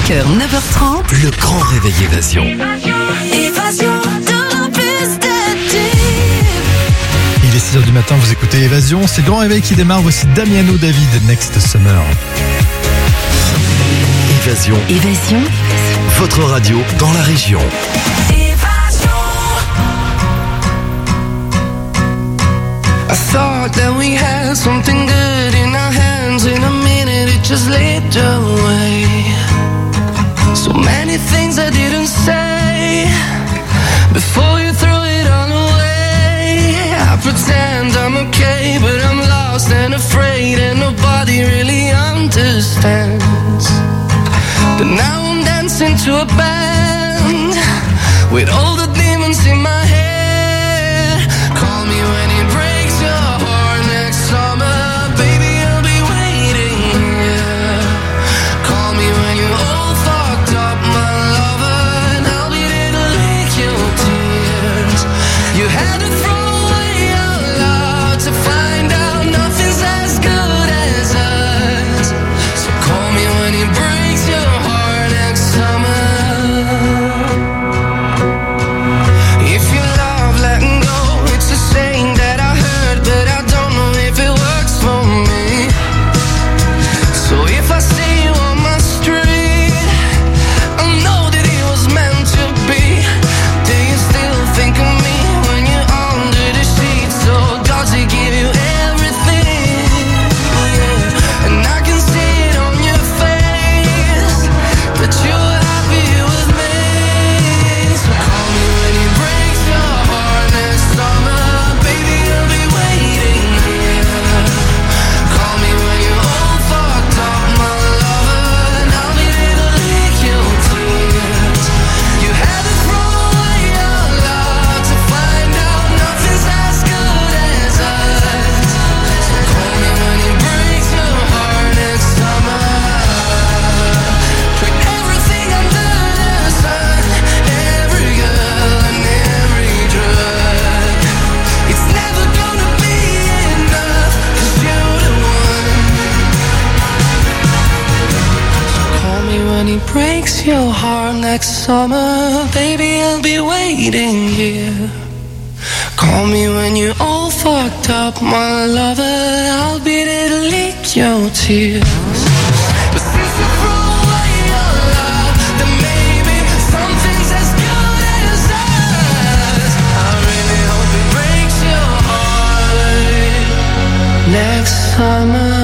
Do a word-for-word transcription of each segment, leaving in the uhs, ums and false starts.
cinq heures, neuf heures trente. Le grand réveil Évasion. Évasion de la piste des Il est six heures du matin, vous écoutez Évasion. C'est le grand réveil qui démarre. Voici Damiano David, Next Summer. Évasion. Évasion. Votre radio dans la région. I thought that we had something good in our hands. In a minute it just slipped away. So many things I didn't say before you threw it all away. I pretend I'm okay, but I'm lost and afraid, and nobody really understands. But now I'm dancing to a band with all the demons in my head. Call me when it breaks your heart next summer, baby, I'll be waiting here. Call me when you're all fucked up, my lover, and I'll be there to lick your tears. You had to throw away our love to find out nothing's as good as us. So call me when it breaks your heart next summer. If you love letting go, it's a saying that I heard, but I don't know if it works for me. So if I see you on my street, I know that it was meant to be. Do you still think of me when you're under the sheets? Or does he give you everything? Yeah. And I can see it on your face that you're happy with me. So call me when he breaks your heart next summer, baby, I'll be waiting here. Call me when you're all fucked up, my lover, and I'll be there to lick your tears. You had to throw away your love to find out nothing's as good as us. So call me when he breaks your heart next summer. Tried everything under the sun, every girl and every drug. It's never gonna be enough, 'cause you're the one. So call me when he breaks your heart next summer, baby, I'll be waiting here. Call me when you're all fucked up, my lover, I'll be there to lick your tears. But since you threw away your love, then maybe something's as good as us. I really hope it breaks your heart next summer.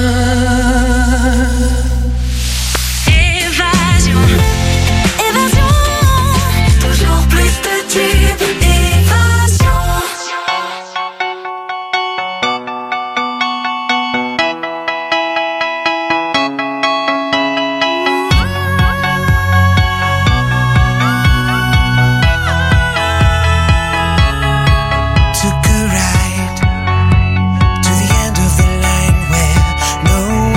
Évasion. Évasion. Toujours plus de tubes. Évasion. Took a ride to the end of the line where no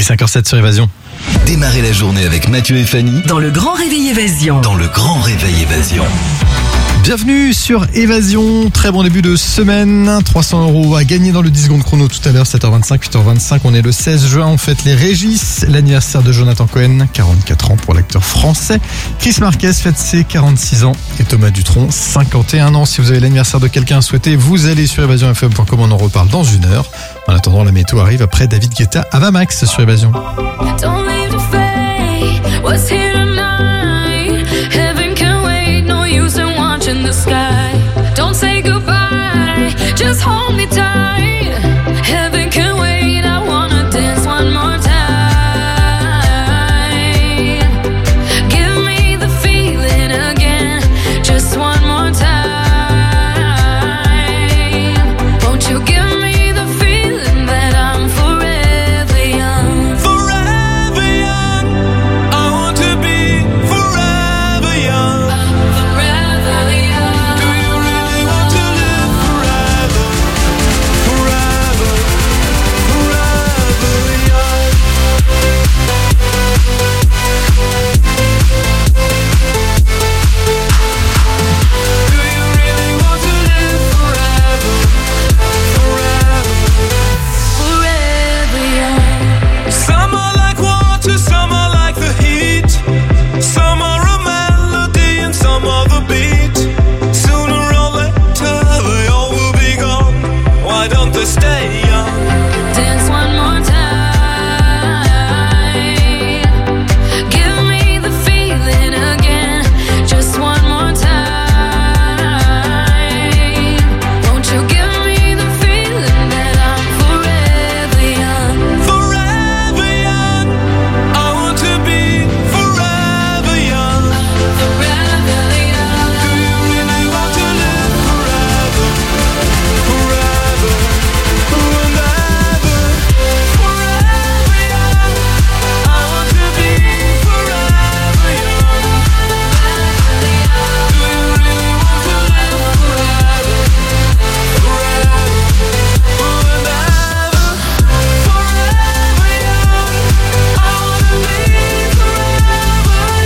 cinq heures sept sur Évasion. Démarrez la journée avec Mathieu et Fanny Dans le Grand Réveil Évasion. dans le Grand Réveil Évasion. Bienvenue sur Évasion, très bon début de semaine, trois cents euros à gagner dans le dix secondes chrono tout à l'heure, sept heures vingt-cinq, huit heures vingt-cinq, on est le seize juin, on fête les Régis, l'anniversaire de Jonathan Cohen, quarante-quatre ans pour l'acteur français, Chris Marquez fête ses quarante-six ans et Thomas Dutronc, cinquante et un ans. Si vous avez l'anniversaire de quelqu'un à souhaiter, vous allez sur évasion f m point com, on en reparle dans une heure. En attendant, la météo arrive après David Guetta, Avamax sur Évasion. Don't leave the fate. What's here tonight? Heaven can wait. No use in watching the sky. Don't say goodbye. Just hold me tight. Heaven can wait. I wanna dance one more time. Give me the feeling again. Just one more time. Won't you give me the feeling that I'm forever young? Forever young. I want to be forever young. Forever young. Do you really want to live forever? Forever, forever young. Do you really want to live forever? Forever. Forever young. Some are like water, some are like the heat. Some are a melody and some are the beat. Sooner or later they all will be gone. Why don't they stay young? Dance one more time. Give me the feeling again. Just one more time. Won't you give me the feeling that I'm forever young? Forever young. I want to be forever young. Forever young. Do you really want to live forever? Forever, and ever. Forever young. I want to be forever young. Do you really want to live forever? Forever, and ever. Forever young. I want to be forever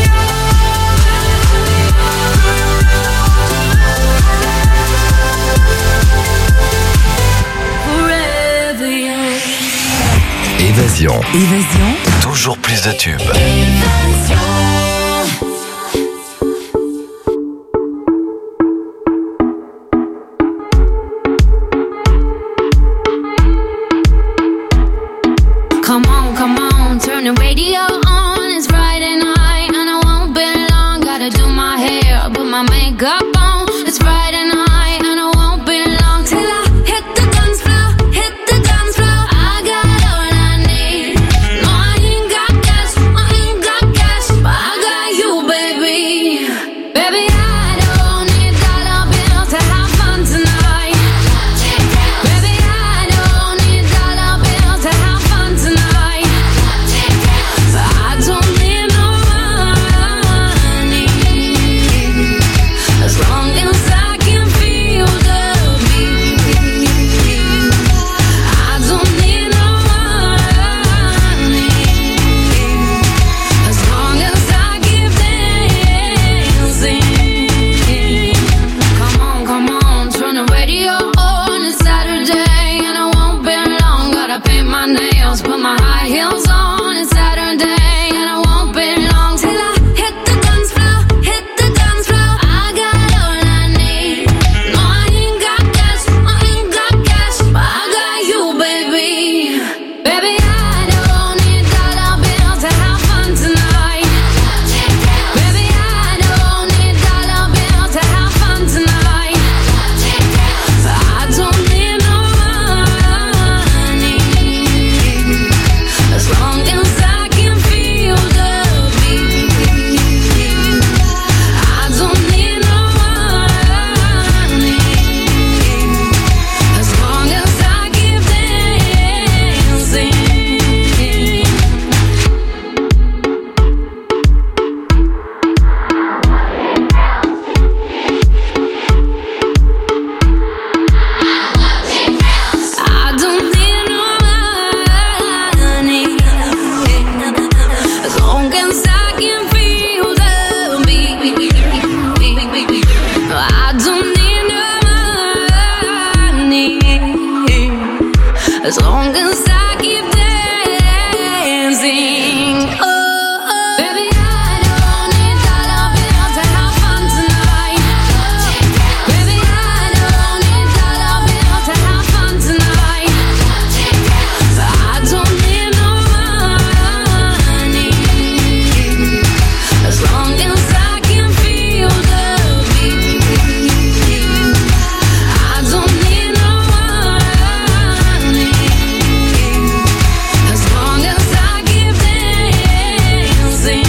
young. Forever young. Évasion, Évasion. toujours plus de tubes. Come on, come on, turn the radio on. It's Friday night and I won't be long. Gotta do my hair, put my makeup on. It's Friday night and I won't be long till I hit the dance floor, hit the dance floor. I got all I need. No, I ain't got cash, I ain't got cash. as long as I keep dancing. Oh, oh. Baby, I don't need dollar bills to have fun tonight. Baby, I don't need dollar bills to have fun tonight. I don't need no money as long as I can feel the beat. I don't need no money as long as I keep dancing.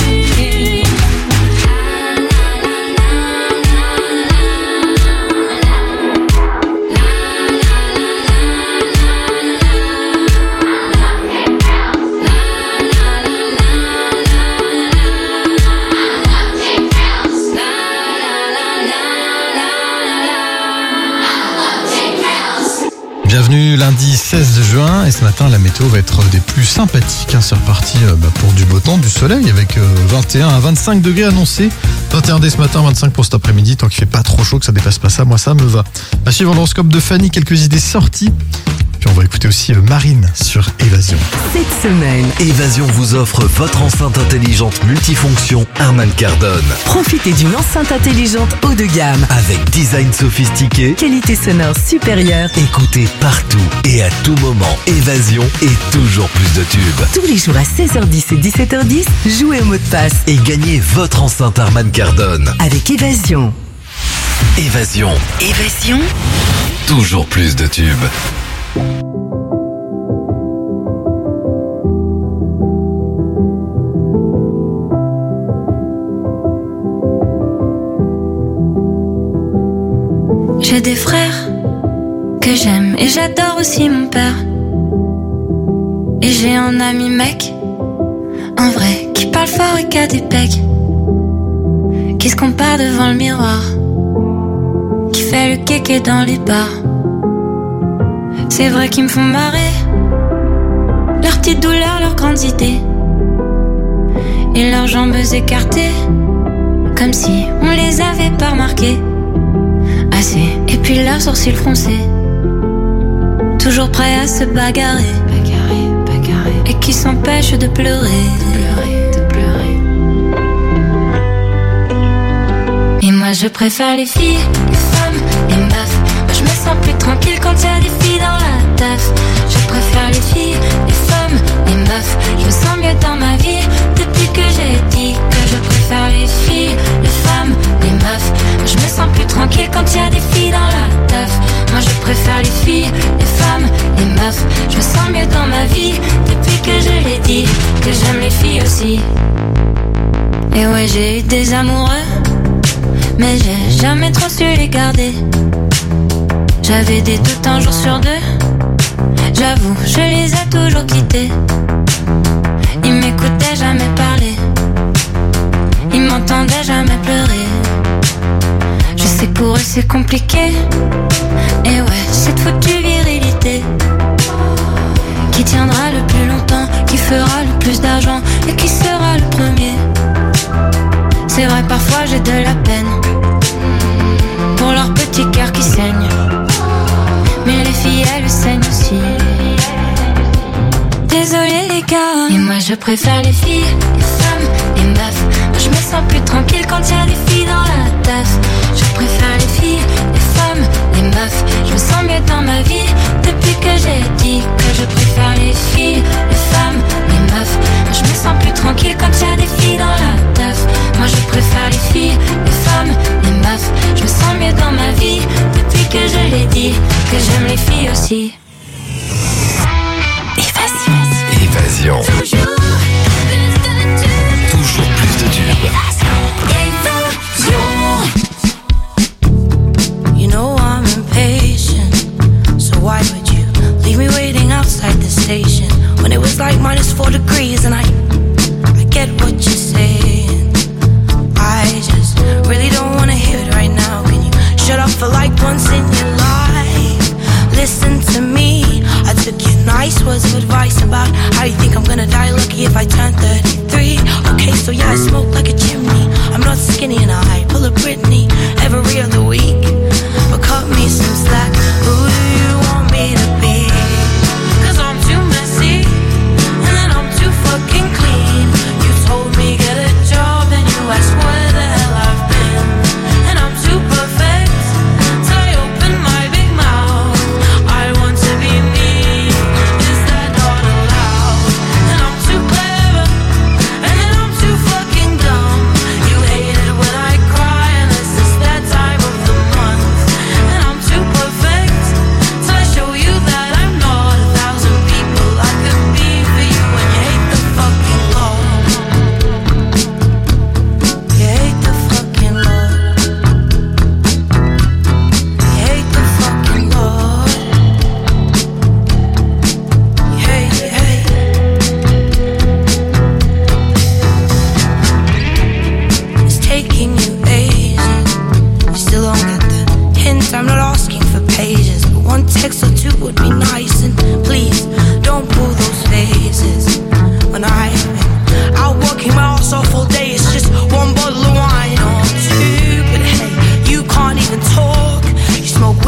Bienvenue lundi seize juin et ce matin la météo va être des plus sympathiques. hein. C'est reparti euh, bah, pour du beau temps, du soleil avec euh, vingt et un à vingt-cinq degrés annoncés. vingt et un dès ce matin, vingt-cinq pour cet après-midi. Tant qu'il fait pas trop chaud, que ça dépasse pas ça, moi ça me va. À suivre l'horoscope de Fanny, quelques idées sorties. Puis on va écouter aussi euh, Marine sur Évasion. Cette semaine, Évasion vous offre votre enceinte intelligente multifonction Harman Kardon. profitez d'une enceinte intelligente haut de gamme. Avec design sophistiqué, Qualité sonore supérieure. écoutez partout et à tout moment. Évasion et toujours plus de tubes. Tous les jours à seize heures dix et dix-sept heures dix, jouez au mot de passe. Et gagnez votre enceinte Harman Kardon. Avec Évasion. Évasion, Évasion. toujours plus de tubes. J'ai des frères que j'aime et j'adore aussi mon père. Et j'ai un ami mec, un vrai, qui parle fort et qui a des pecs, qui se compare devant le miroir, qui fait le kéké dans les bars. C'est vrai qu'ils me font marrer, leurs petites douleurs, leurs grandes idées, et leurs jambes écartées, comme si on les avait pas remarquées assez. Et puis leurs sourcils froncés, toujours prêts à se bagarrer, bagarrer, bagarrer, et qui s'empêchent de pleurer, de pleurer, de pleurer. Et moi je préfère les filles, les femmes, les meufs. Moi je me sens plus tranquille quand y a des filles dans la teuf. Je préfère les filles, les femmes, les meufs. Je me sens mieux dans ma vie depuis que j'ai dit que je préfère les filles, les femmes, les meufs. Je me sens plus tranquille quand y a des filles dans la teuf. Moi je préfère les filles, les femmes, les meufs. Je me sens mieux dans ma vie depuis que je l'ai dit que j'aime les filles aussi. Et ouais, j'ai eu des amoureux, mais j'ai jamais trop su les garder. J'avais des doutes un jour sur deux, j'avoue, je les ai toujours quittés. Ils m'écoutaient jamais parler, ils m'entendaient jamais pleurer. Je sais que pour eux c'est compliqué, et ouais, cette foutue virilité qui tiendra le plus longtemps, qui fera le plus d'argent et qui sera le premier. C'est vrai, parfois j'ai de la peine pour leur petit cœur qui saigne, mais les filles elles saignent aussi. Désolé les gars, et moi je préfère les filles, les femmes, les meufs. Moi je me sens plus tranquille quand y a des filles dans la teuf. Je préfère les filles, les femmes, les meufs. Je me sens mieux dans ma vie depuis que j'ai dit que je préfère les filles, les femmes, les meufs. Moi je me sens plus tranquille quand y a des filles dans la teuf. Moi je préfère les filles, les femmes, les meufs. Je me sens mieux dans ma vie depuis que je l'ai dit que j'aime les filles aussi. Évasion. Évasion, toujours plus de tubes. You know I'm impatient, so why would you leave me waiting outside the station when it was like minus four degrees? And I, I get what you're saying. I just really don't wanna hear it right now. Can you shut up for like once in your life? Listen to me. I took your nice words of advice about how you think I'm gonna die lucky if I turn thirty-three. Okay, so yeah, I smoke like a chimney. I'm not skinny and I pull a Britney every other week. But cut me some slack. Who do you want me to be?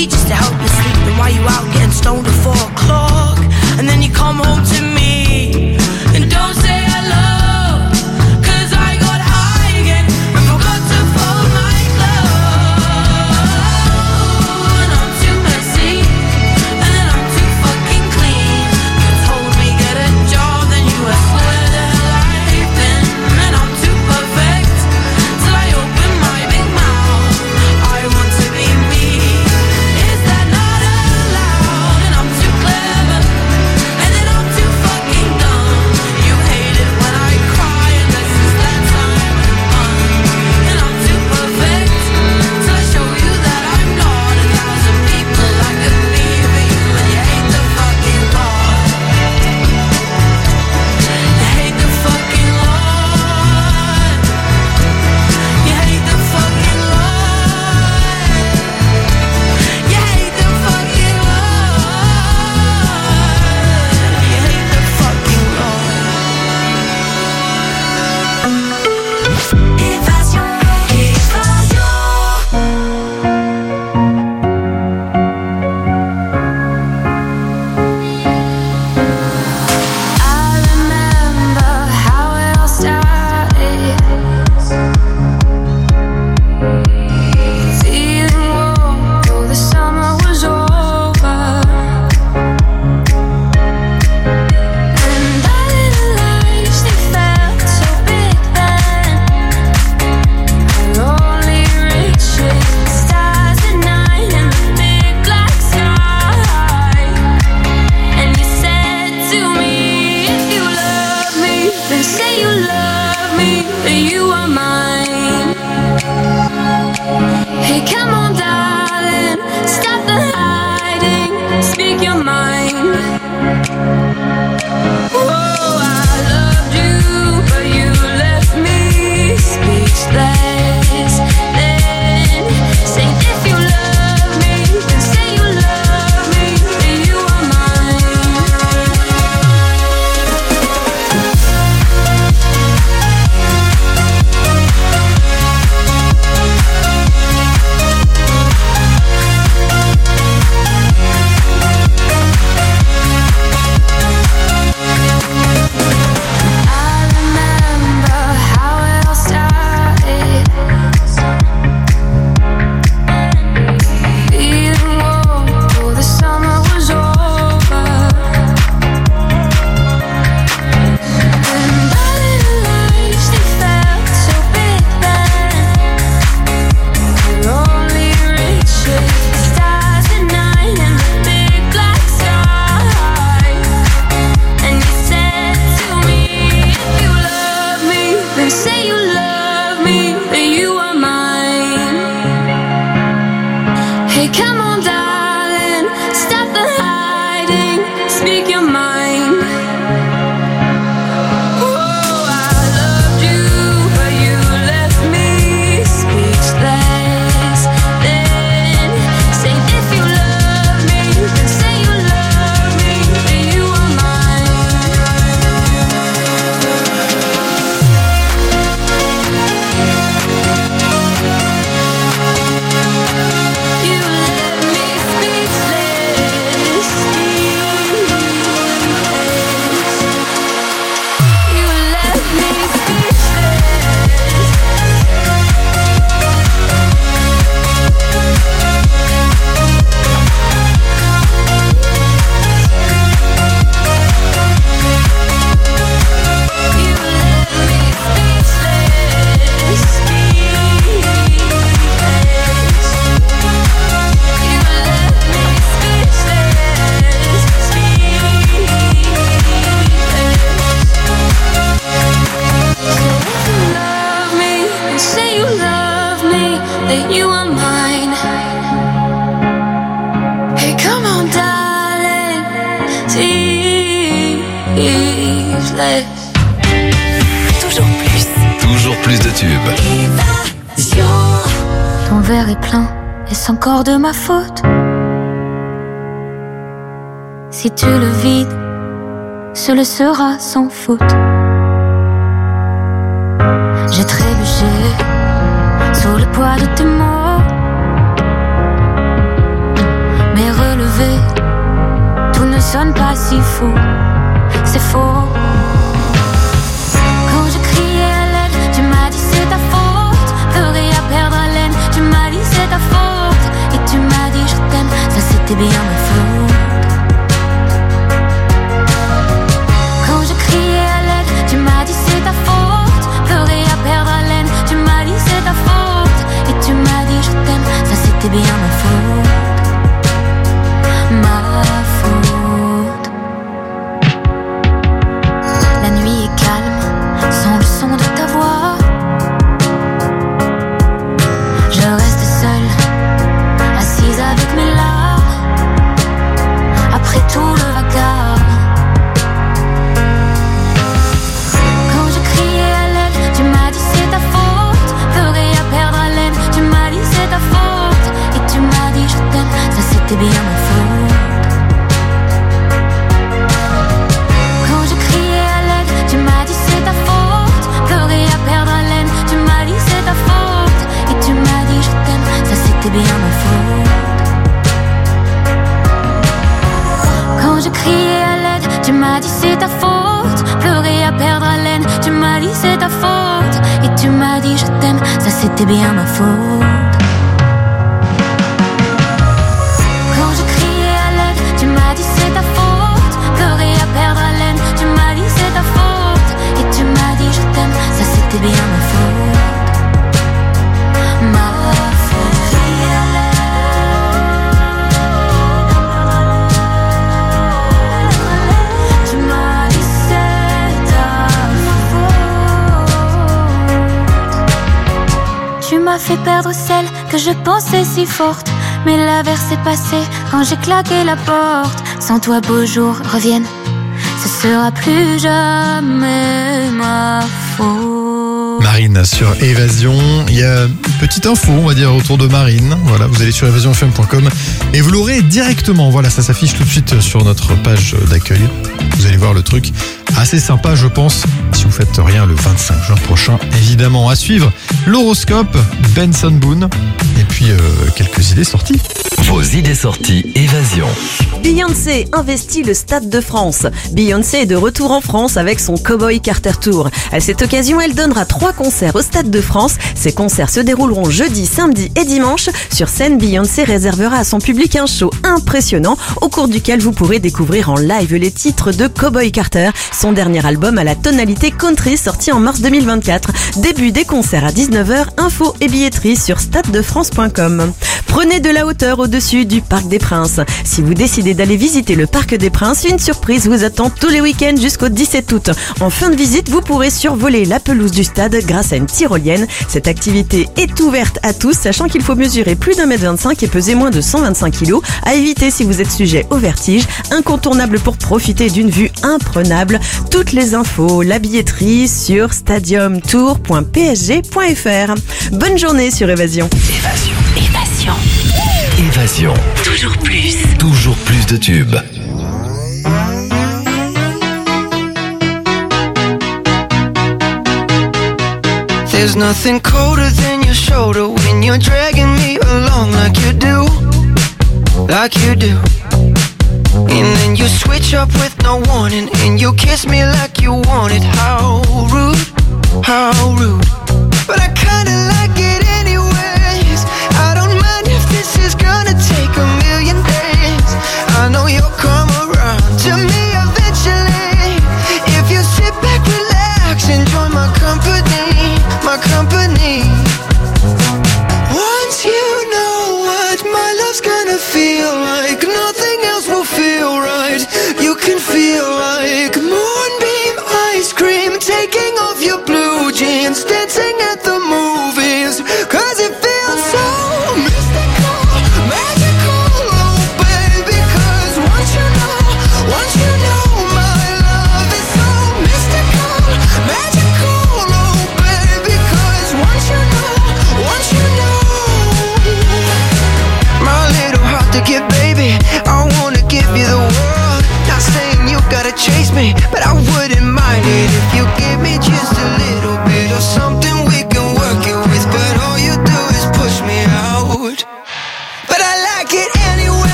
me just to help you sleep. And while you out getting stoned at four o'clock, and then you come home to me and don't say hello, 'cause I got high again and forgot to fold my clothes. And I'm too messy, and then I'm too fucking clean. You told me get a job, then you asked where the hell I've been. And I'm too perfect till I open my big mouth. I want to be me. Is that not allowed? And I'm too clever, and then I'm too fucking dumb. You hate it when I cry, and this is that time of month. And I'm too perfect till I show you that I'm not. A thousand people I could be for you, and you hate the fucking law. You hate the fucking law. You hate the fucking law. You hate the fucking law. You hate the fucking law. Évasion, I remember how it all started. Feeling warm though the summer was over. And our little lives, they felt so big then. Our only reaching stars at night in the big black sky. And you said to me, if you love me, then say you love me, that you are mine. Hey, come on, darling, stop the hiding, speak your mind. Oh, I loved you, but you left me speechless. Then say if you love me, then say you love me, that you are mine. I remember how it all started. Feeling warm though the summer was over. And our little lives, they felt so big then. We're only reaching stars at night in the big black sky. And you said to me, if you love me, then say you love me, that you are mine. Hey, come on, darling, stop the hiding, speak your mind. Oh, I loved you, but you left me speechless. Then say if you love me, then say you love me, that you are mine. You left me speechless. You left me speechless. You left me speechless. You left me speechless. So if you love me, then say you love me, that you are mine. Hey, come on, darling, speechless. Toujours plus. Toujours plus de tubes. Ton verre est plein, est-ce encore de ma faute? Si tu le vides, ce le sera sans faute. J'ai trébuché sous le poids de tes mots. si fou, c'est faux. Quand je criais à l'aide, tu m'as dit c'est ta faute. Pleurer à perdre haleine, tu m'as dit c'est ta faute. Et tu m'as dit je t'aime, ça c'était bien ma faute. Quand je criais à l'aide, tu m'as dit c'est ta faute. Pleurer à perdre haleine, tu m'as dit c'est ta faute. Et tu m'as dit je t'aime, ça c'était bien ma faute. Ma faute. La nuit est calme, sans le son de ta voix. Je reste seule, assise avec mes larmes. Après tout le vacarme. Quand je criais à l'aide, tu m'as dit c'est ta faute. Pleurer à perdre haleine, tu m'as dit c'est ta faute. Et tu m'as dit je t'aime, ça c'était bien ma faute. Quand je criais à l'aide, tu m'as dit c'est ta faute. Pleurer à perdre haleine, tu m'as dit c'est ta faute. Et tu m'as dit je t'aime, ça c'était bien ma faute. Quand je criais à l'aide, tu m'as dit c'est ta faute. Pleurer à perdre haleine, tu m'as dit c'est ta faute. Et tu m'as dit je t'aime, ça c'était bien ma faute. Quand je criais à l'aide, tu m'as dit c'est ta faute. Pleurer à perdre haleine, tu m'as dit c'est ta faute. Et tu m'as dit je t'aime, ça c'était bien ma faute. Ma faute. Crier à l'aide, tu m'as dit c'est ta faute. Tu m'as fait perdre celle que je pensais si forte. Mais l'averse est passée quand j'ai claqué la porte. Sans toi beaux jours reviennent, ce sera plus jamais ma faute. Marine sur Évasion. Il y a une petite info, on va dire, autour de Marine. Voilà, vous allez sur évasion f m point com et vous l'aurez directement. Voilà, ça s'affiche tout de suite sur notre page d'accueil. Vous allez voir le truc. Assez sympa, je pense, si vous faites rien le vingt-cinq juin prochain. Évidemment, à suivre, l'horoscope, Benson Boone, et puis euh, quelques idées sorties. Vos idées sorties Évasion. Beyoncé investit le Stade de France. Beyoncé est de retour en France avec son Cowboy Carter Tour. À cette occasion, elle donnera trois concerts au Stade de France. Ces concerts se dérouleront jeudi, samedi et dimanche. Sur scène, Beyoncé réservera à son public un show impressionnant au cours duquel vous pourrez découvrir en live les titres de Cowboy Carter, son dernier album à la tonalité country sorti en mars deux mille vingt-quatre. Début des concerts à dix-neuf heures, info et billetterie sur stade de france point com. Prenez de la hauteur au-dessus du Parc des Princes. Si vous décidez d'aller visiter le Parc des Princes, une surprise vous attend tous les week-ends jusqu'au dix-sept août. En fin de visite, vous pourrez survoler la pelouse du stade grâce à une tyrolienne. Cette activité est ouverte à tous, sachant qu'il faut mesurer plus d'un mètre vingt-cinq et peser moins de cent vingt-cinq kilos. À éviter si vous êtes sujet au vertige. Incontournable pour profiter d'une vue imprenable. Toutes les infos, la billetterie sur stadium tour point p s g point f r. Bonne journée sur Évasion. Évasion. Évasion. Évasion. Toujours plus. Toujours plus de tubes. There's nothing colder than your shoulder when you're dragging me along like you do, like you do. And then you switch up with no warning and you kiss me like you want it. How rude, how rude. But I kinda like it anyways. I don't mind if this is gonna take a million days. I know you'll come around to me eventually. If you sit back, relax, enjoy my company, my company. Once you know what my love's gonna feel like, nothing else will feel right. You can feel like moonbeam ice cream, taking off your blue jeans, dancing at the movies,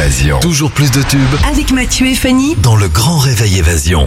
Évasion. Toujours plus de tubes Avec Mathieu et Fanny. dans le Grand Réveil Évasion.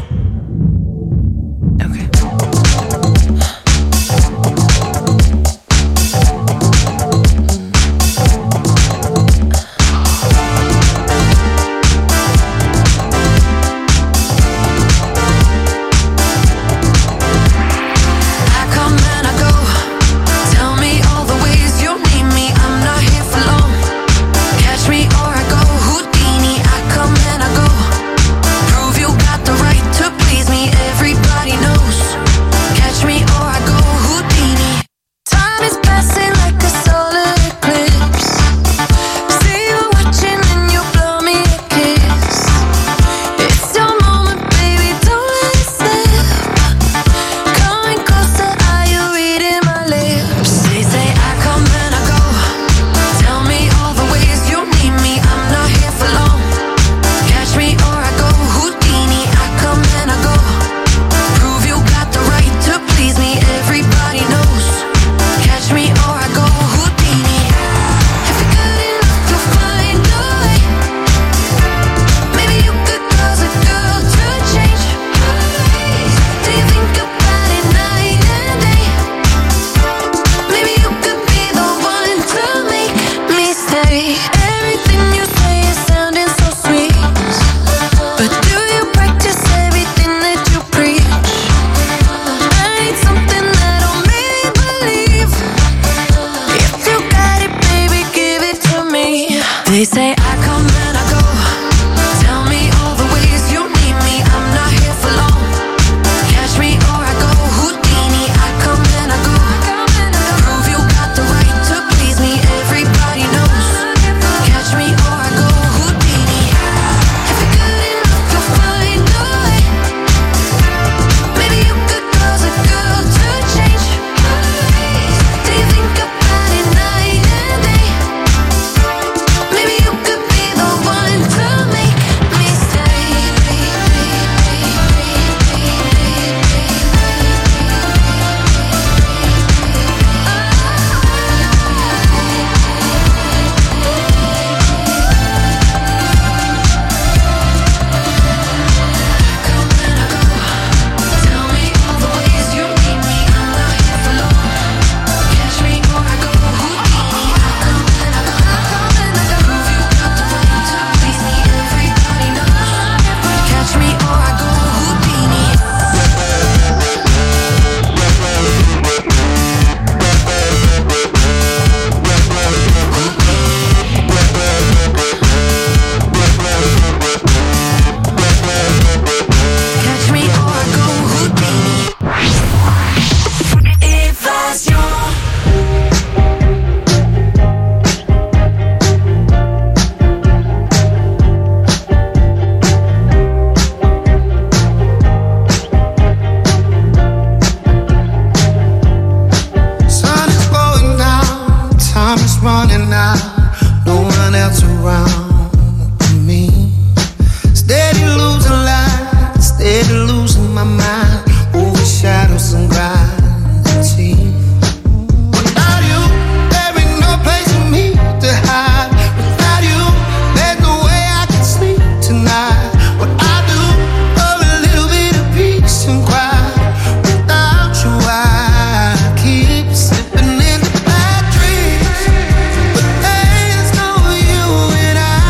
When I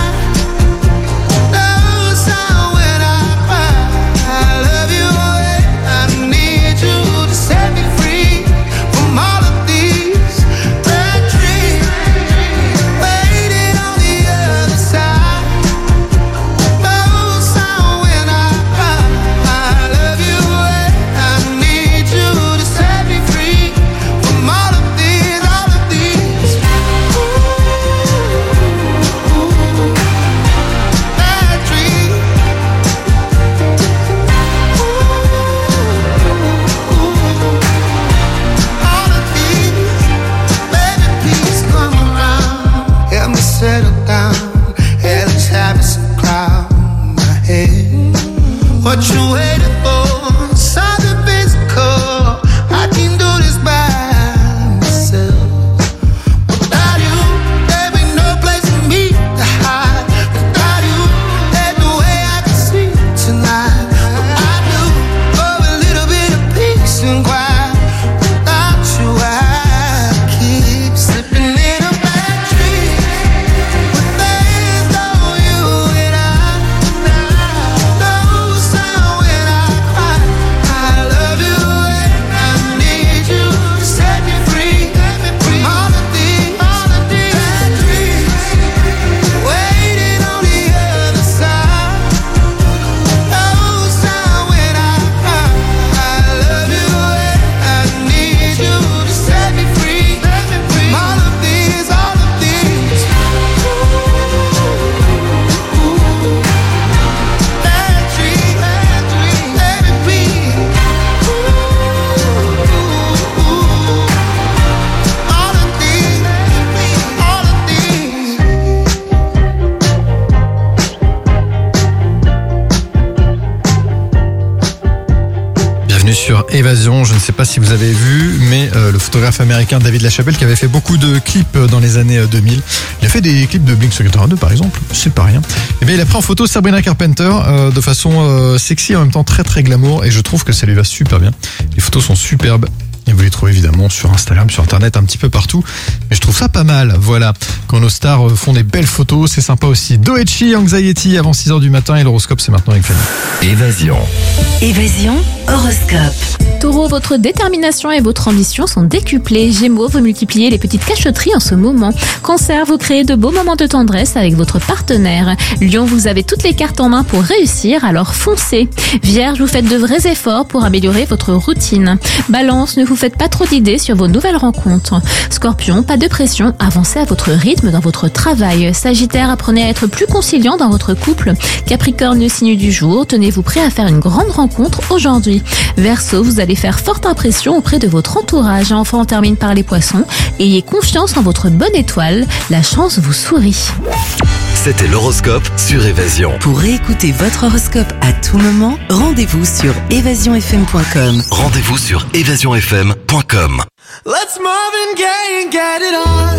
Évasion. Je ne sais pas si vous avez vu, mais euh, le photographe américain David Lachapelle, qui avait fait beaucoup de clips dans les années deux mille, il a fait des clips de Blink cent quatre-vingt-deux par exemple, c'est pas rien. Et bien il a pris en photo Sabrina Carpenter euh, de façon euh, sexy et en même temps très très glamour, et je trouve que ça lui va super bien. Les photos sont superbes. Et vous les trouvez évidemment sur Instagram, sur Internet, un petit peu partout. Mais je trouve ça pas mal, voilà. Quand nos stars font des belles photos, c'est sympa aussi. Doechi, Anxiety, avant six heures du matin. Et l'horoscope, c'est maintenant avec Fanny. Évasion. Évasion, horoscope. Taureau, votre détermination et votre ambition sont décuplées. Gémeaux, vous multipliez les petites cachotteries en ce moment. Cancer, vous créez de beaux moments de tendresse avec votre partenaire. Lion, vous avez toutes les cartes en main pour réussir, alors foncez. Vierge, vous faites de vrais efforts pour améliorer votre routine. Balance, ne vous faites pas trop d'idées sur vos nouvelles rencontres. Scorpion, pas de pression, avancez à votre rythme dans votre travail. Sagittaire, apprenez à être plus conciliant dans votre couple. Capricorne, le signe du jour, tenez-vous prêt à faire une grande rencontre aujourd'hui. Verseau, vous allez faire forte impression auprès de votre entourage. Enfin, on termine par les poissons. Ayez confiance en votre bonne étoile, la chance vous sourit. C'était l'horoscope sur Évasion. Pour réécouter votre horoscope à tout moment, rendez-vous sur évasion f m point com. Rendez-vous sur évasion f m point com. Let's Marvin Gaye and get it on.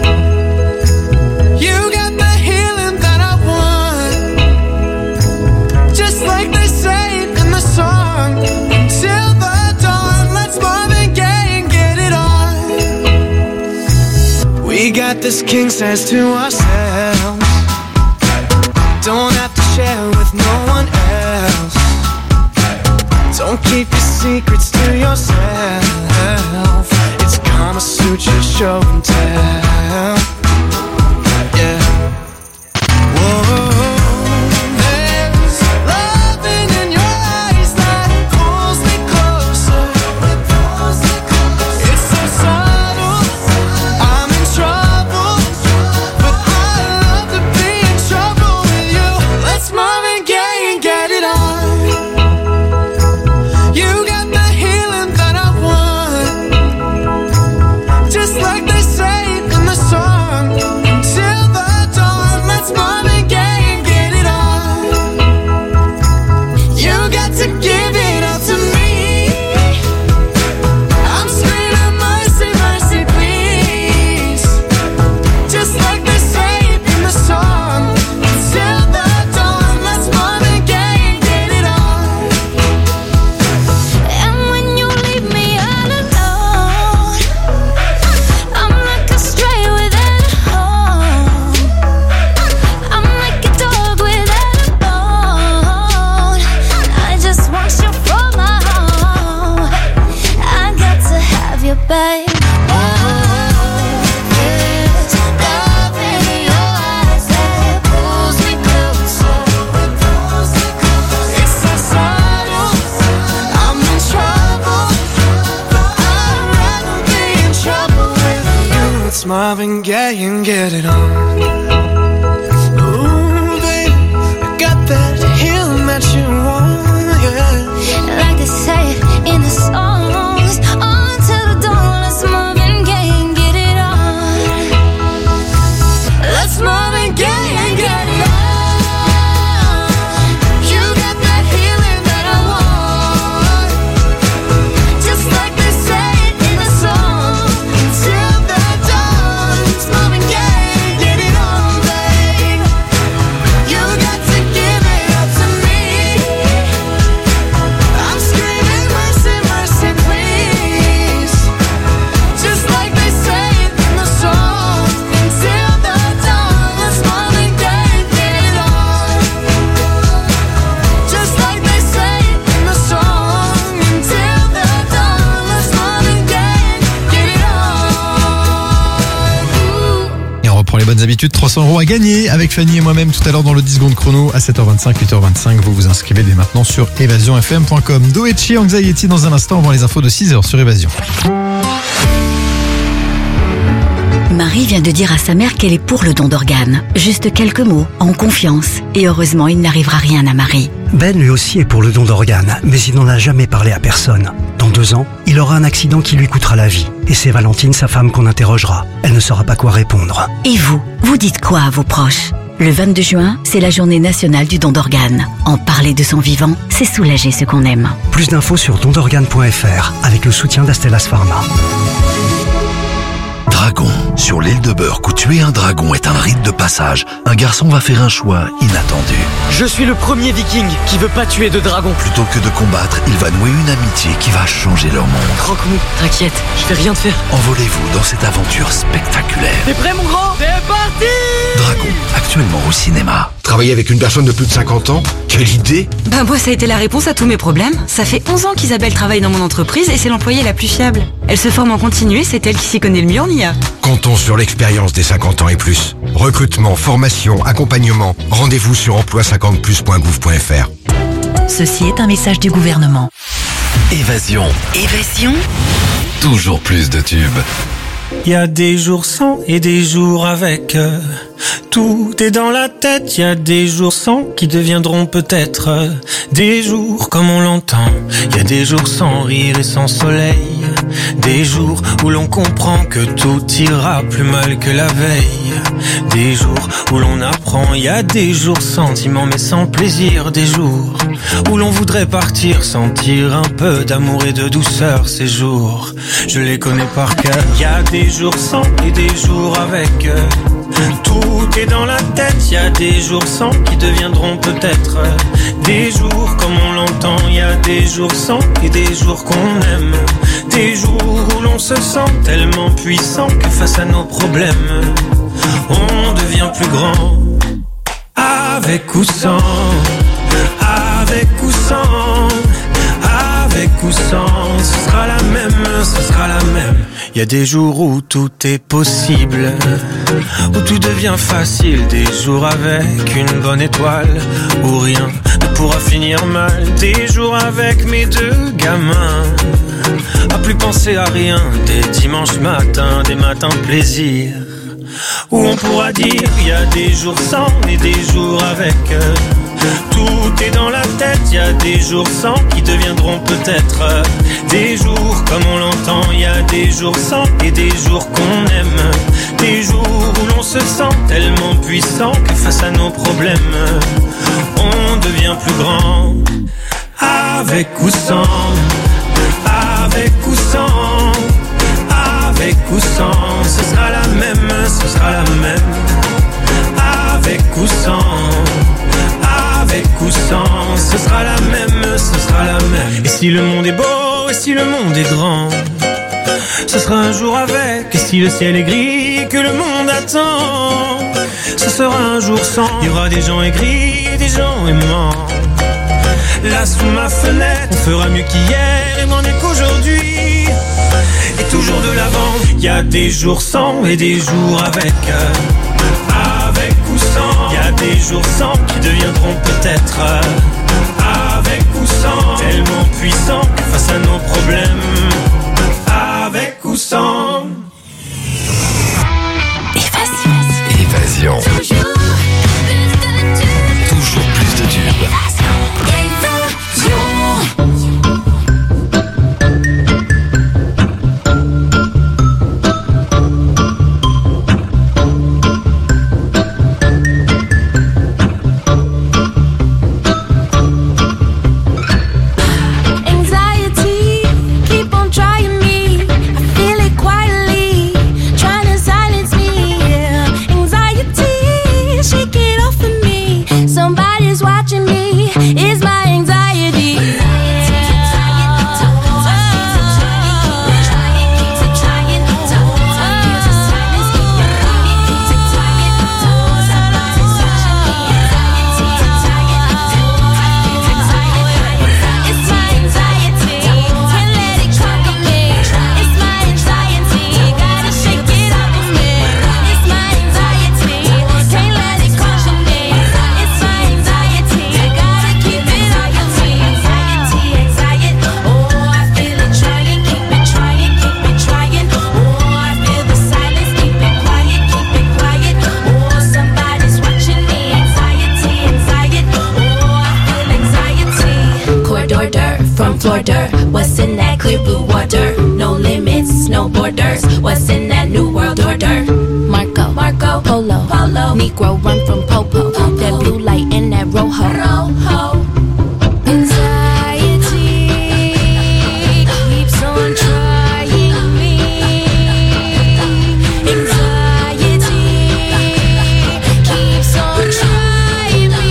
You got the healing that I want. Just like they say in the song. Till the dawn. Let's Marvin Gaye and get it on. We got this king size to ourselves. Don't have to share with no one else. Don't keep your secrets to yourself. It's Kama Sutra show and tell. Yeah. Whoa. There's loving in your eyes that pulls me closer. It's so subtle. I'm in trouble, but I love to be in trouble with you. Let's Marvin Gaye and get it on. You got the healing that I want. Just like they say in the song. Till the dawn. Let's Marvin Gaye and get it on. You got to give it up to me. I'm screaming mercy, mercy, please. Just like they say in the song. Till the dawn. Let's Marvin Gaye and get it on. And when you leave me all alone, I'm like a stray without a home. I'm like a dog without a bone. I just want you for my home. I got to have you, babe. There's love in your eyes that pulls me closer. It's so subtle. I'm in trouble, but I'd rather be in trouble with you. It's Marvin Gaye and get it on. Ooh, baby, I got that healing that you want, yeah. Like they say in the songs, until the dawn. Let's Marvin Gaye and get it on. Let's Marvin Gaye and get it on. You got that healing that I want. Just like they say in the song, Till the dawn. It's Marvin Gaye and get it on, babe. You got to give it up to me. I'm screaming mercy, mercy, please. Just like they say in the song. Until the dawn. Let's Marvin Gaye and get it on. Just like they say in the song. Until the dawn. Let's Marvin Gaye and get it on. Et on reprend les bonnes habitudes. trois cents euros à gagner avec Fanny et moi-même tout à l'heure dans le dix secondes chrono à sept heures vingt-cinq, huit heures vingt-cinq. Vous vous inscrivez dès maintenant sur évasion f m point com. Doechi, Anxiety dans un instant avant les infos de six heures sur Évasion. Marie vient de dire à sa mère qu'elle est pour le don d'organes. Juste quelques mots, en confiance. Et heureusement, il n'arrivera rien à Marie. Ben lui aussi est pour le don d'organes, mais il n'en a jamais parlé à personne. Dans deux ans, il aura un accident qui lui coûtera la vie. Et c'est Valentine, sa femme, qu'on interrogera. Elle ne saura pas quoi répondre. Et vous, vous dites quoi à vos proches ? Le vingt-deux juin, c'est la journée nationale du don d'organes. En parler de son vivant, c'est soulager ce qu'on aime. Plus d'infos sur don d'organes point f r avec le soutien d'Astellas Pharma. Dragon. Sur l'île de Burke, où tuer un dragon est un rite de passage, un garçon va faire un choix inattendu. Je suis le premier viking qui veut pas tuer de dragon. Plutôt que de combattre, il va nouer une amitié qui va changer leur monde. Croque-mou, t'inquiète, je vais rien te faire. Envolez-vous dans cette aventure spectaculaire. T'es prêt mon grand? C'est parti! Dragon, actuellement au cinéma. Travailler avec une personne de plus de cinquante ans? Quelle idée! Ben moi ça a été la réponse à tous mes problèmes. Ça fait onze ans qu'Isabelle travaille dans mon entreprise et c'est l'employée la plus fiable. Elle se forme en continu et c'est elle qui s'y connaît le mieux en I A. Comptons sur l'expérience des cinquante ans et plus. Recrutement, formation, accompagnement. Rendez-vous sur emploi cinquante plus point gouv point f r. Ceci est un message du gouvernement. Évasion. Évasion. Toujours plus de tubes. Il y a des jours sans et des jours avec. euh, Tout est dans la tête. Il y a des jours sans qui deviendront peut-être euh, des jours comme on l'entend. Il y a des jours sans rire et sans soleil. Des jours où l'on comprend que tout ira plus mal que la veille. Des jours où l'on apprend. Il y a des jours sentiments mais sans plaisir. Des jours où l'on voudrait partir, sentir un peu d'amour et de douceur. Ces jours, je les connais par cœur. Il y a des jours sans et des jours avec. Tout est dans la tête. Il y a des jours sans qui deviendront peut-être des jours comme on l'entend. Il y a des jours sans et des jours qu'on aime. Des jours où l'on se sent tellement puissant que face à nos problèmes, on devient plus grand. Avec ou sans, avec ou sans, avec ou sans, ce sera la même, ce sera la même. Il y a des jours où tout est possible, où tout devient facile. Des jours avec une bonne étoile, où rien ne pourra finir mal. Des jours avec mes deux gamins, à plus penser à rien. Des dimanches matins, des matins plaisir, où on pourra dire il y a des jours sans et des jours avec. Tout est dans la tête, il y a des jours sans qui deviendront peut-être des jours comme on l'entend. Il y a des jours sans et des jours qu'on aime. Des jours où l'on se sent tellement puissant que face à nos problèmes, on devient plus grand. Avec ou sans, avec ou sans, avec ou sans, ce sera la même, ce sera la même. Avec ou sans, avec ou sans, ce sera la même, ce sera la même. Et si le monde est beau, et si le monde est grand, ce sera un jour avec. Et si le ciel est gris et que le monde attend, ce sera un jour sans. Il y aura des gens aigris et des gens aimants. Là sous ma fenêtre, on fera mieux qu'hier et moins mieux qu'aujourd'hui. Et toujours de l'avant, il y a des jours sans et des jours avec. Avec ou sans, il y a des jours sans qui deviendront peut-être avec ou sans, tellement puissants que face à nos problèmes, avec ou sans. Évasion. Évasion. Toujours plus de tubes. What's in that clear blue water? No limits, no borders. What's in that new world order? Marco, Marco, Polo, Polo. Negro run from Popo. That blue light and that rojo. Anxiety keeps on trying me. Anxiety keeps on trying me.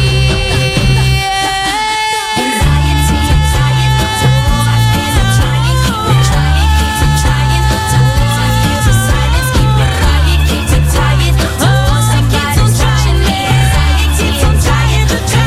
Anxiety, anxiety, so I feel I'm trying, keep it trying, keep it trying. So I feel the silence, keep it quiet, keep it tired. Oh, somebody's touching me. Anxiety, I'm trying to do.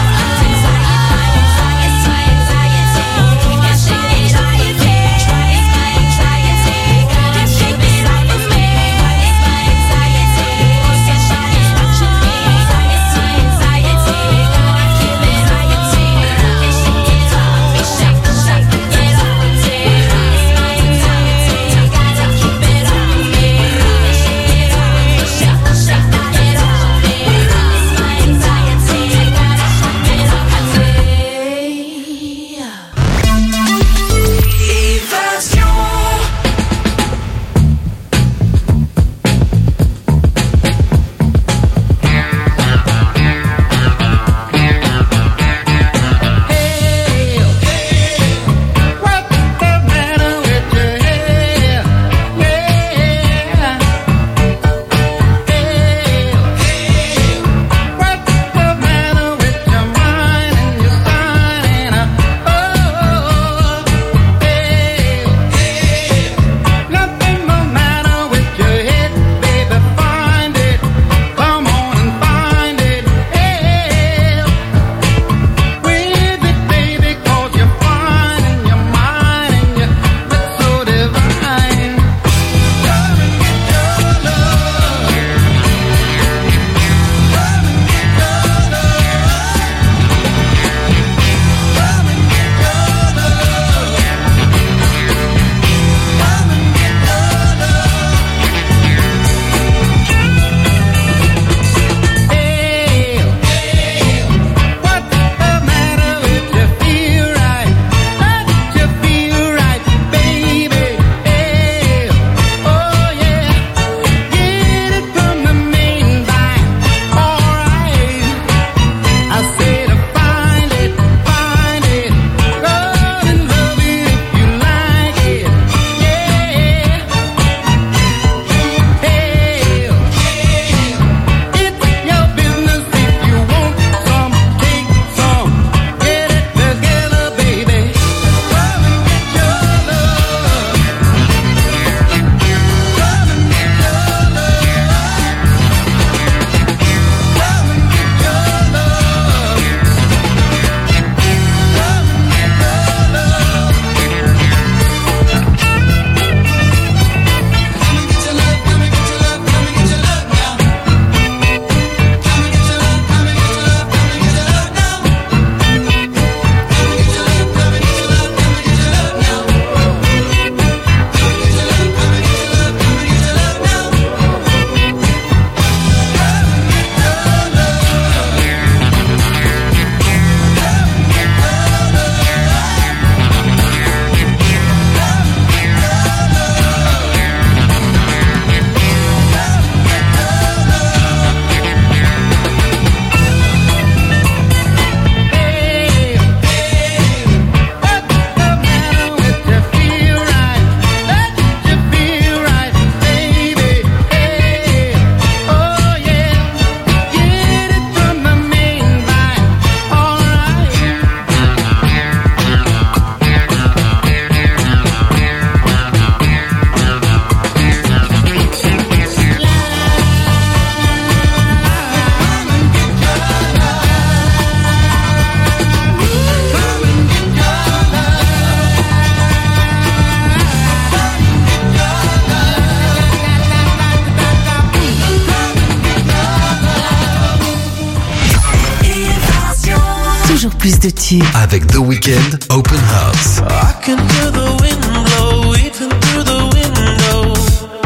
toujours plus de tubes. Avec The Weeknd, Open House. I can hear the wind blow even through the window.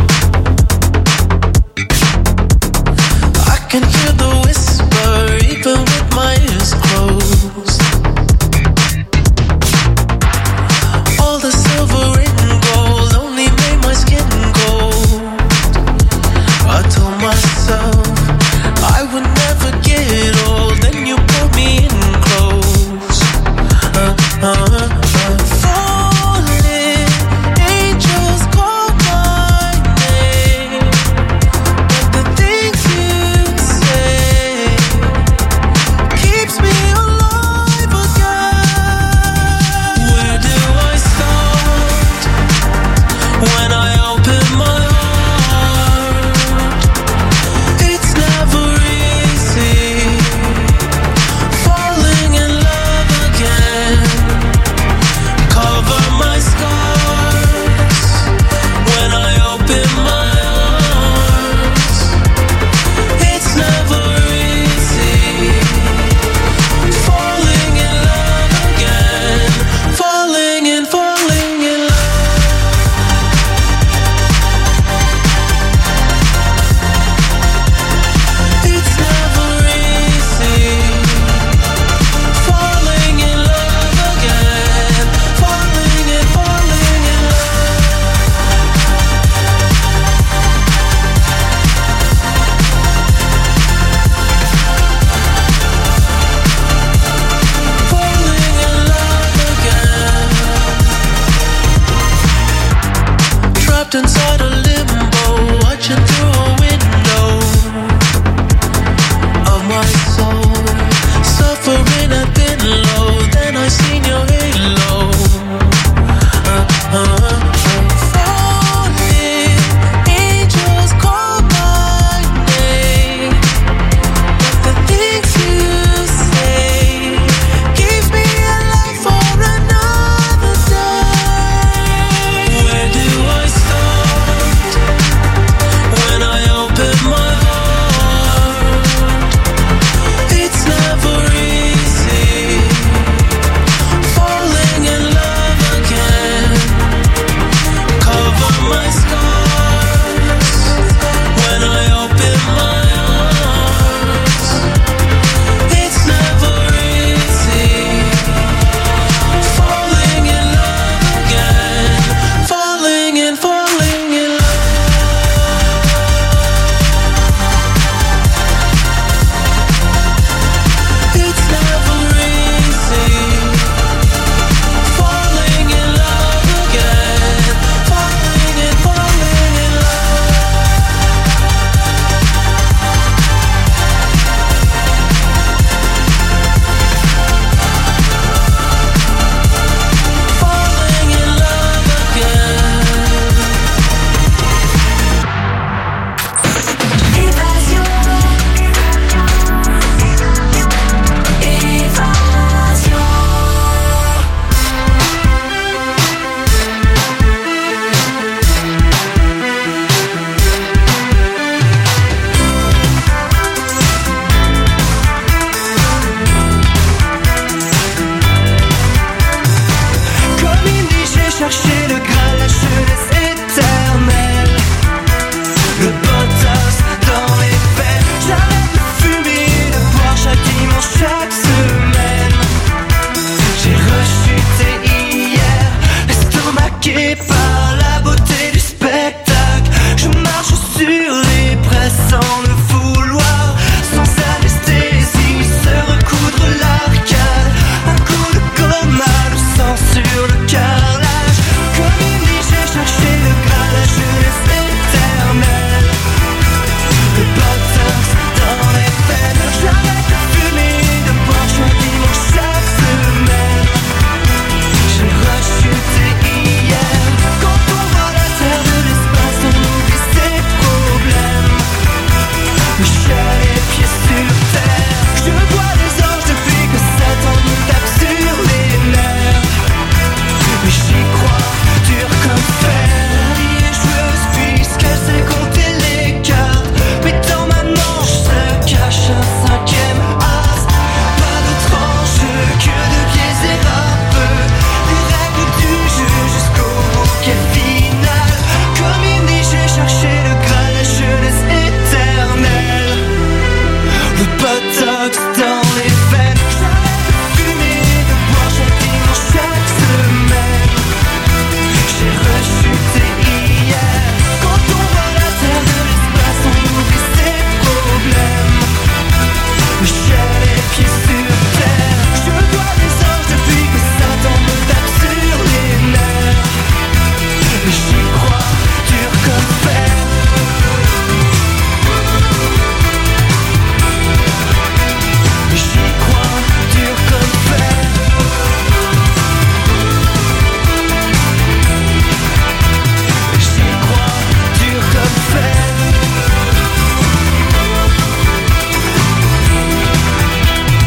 I can hear the whisper even with my ears closed. All the silver and gold only made my skin cold. I told myself I trapped inside a limbo, watching through a window of my soul, suffering I've been low. Then I seen your halo. Uh, uh, falling, angels call my name, but the things you say keep me alive for another day. Where do I start when I open my heart? It's never easy falling in love again. Cover my scars when I open my arms. It's never easy falling in love again. Falling and falling in love. It's never easy falling in love again. Falling and falling in love. Falling in love again. Évasion. Évasion. Comme il dit, j'ai cherché